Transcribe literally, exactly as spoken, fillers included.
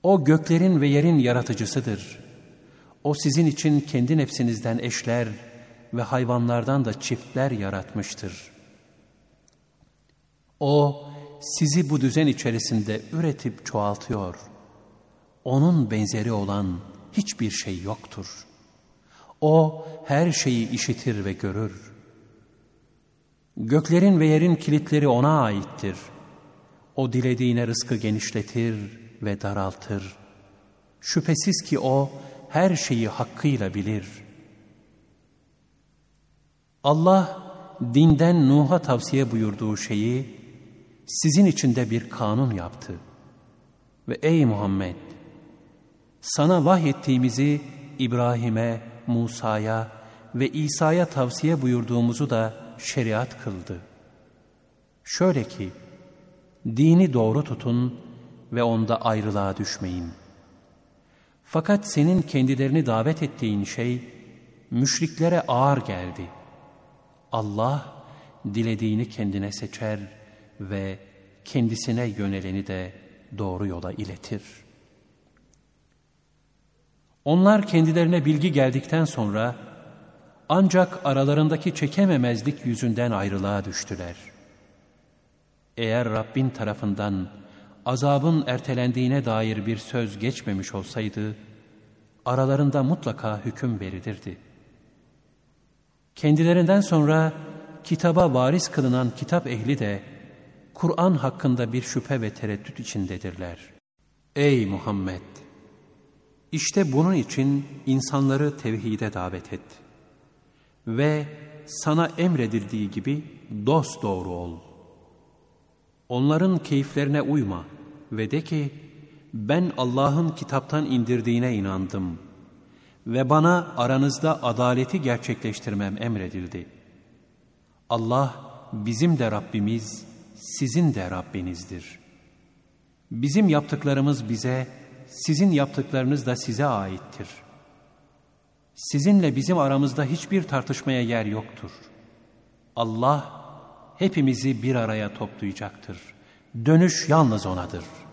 O göklerin ve yerin yaratıcısıdır. O sizin için kendi nefsinizden eşler ve hayvanlardan da çiftler yaratmıştır. O sizi bu düzen içerisinde üretip çoğaltıyor. Onun benzeri olan hiçbir şey yoktur. O her şeyi işitir ve görür. Göklerin ve yerin kilitleri ona aittir. O dilediğine rızkı genişletir ve daraltır. Şüphesiz ki o her şeyi hakkıyla bilir. Allah dinden Nuh'a tavsiye buyurduğu şeyi sizin için de bir kanun yaptı. Ve ey Muhammed, sana vahyettiğimizi İbrahim'e, Musa'ya ve İsa'ya tavsiye buyurduğumuzu da şeriat kıldı. Şöyle ki, dini doğru tutun ve onda ayrılığa düşmeyin. Fakat senin kendilerini davet ettiğin şey müşriklere ağır geldi. Allah dilediğini kendine seçer ve kendisine yöneleni de doğru yola iletir. Onlar kendilerine bilgi geldikten sonra ancak aralarındaki çekememezlik yüzünden ayrılığa düştüler. Eğer Rabbin tarafından azabın ertelendiğine dair bir söz geçmemiş olsaydı, aralarında mutlaka hüküm verilirdi. Kendilerinden sonra kitaba varis kılınan kitap ehli de Kur'an hakkında bir şüphe ve tereddüt içindedirler. Ey Muhammed! İşte bunun için insanları tevhide davet et. Ve sana emredildiği gibi dosdoğru ol. Onların keyiflerine uyma ve de ki, ben Allah'ın kitaptan indirdiğine inandım ve bana aranızda adaleti gerçekleştirmem emredildi. Allah bizim de Rabbimiz, sizin de Rabbinizdir. Bizim yaptıklarımız bize, sizin yaptıklarınız da size aittir. Sizinle bizim aramızda hiçbir tartışmaya yer yoktur. Allah hepimizi bir araya toplayacaktır. Dönüş yalnız O'nadır.